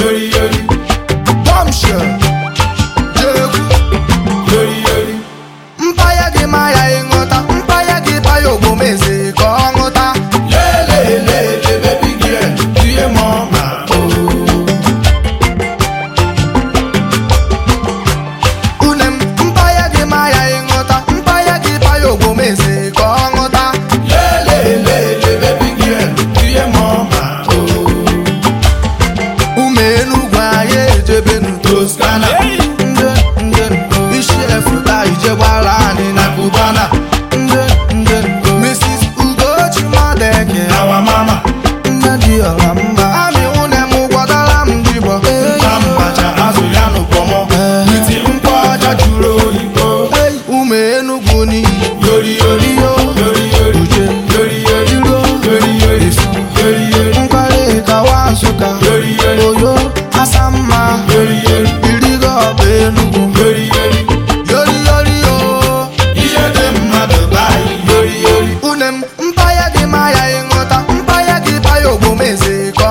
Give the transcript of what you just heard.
yori yori. Bombshell. Jeku. Yori yori. Mpaya gị maya ịṅụta, mpaya gị paya ogbomeze ka ọ ṅụta. Lelele baby girl, tie mama Unem mpaya gị maya ịṅụta, mpaya gị paya ogbomeze ka ọ ṅụta. Lelele baby girl, tie mama Ume Enugwu anyị ejebenu Toscana. isi efuta ijegbara anyị na Cubana, Mrs. Ugochi Madeke our mama. nne dị ọra mma amị nwunye m gwọtara m jibọ Tambacha azụ ya n'ụkpọmọ. Iti nkwụ ọcha juru oyibo. Ume Enugwu n'iyi Yori yori yori yori uche yori yori iro yori yori yori yori nkwari kawa Nsụka yori yori oyo asamma yori yori irigo ọba Enugwu yori yori. yori yori yo Ihe dị mmadụ bayi yori yori. unem mpaya gị maya ịṅụta mpaya gị paya ogbomeze ka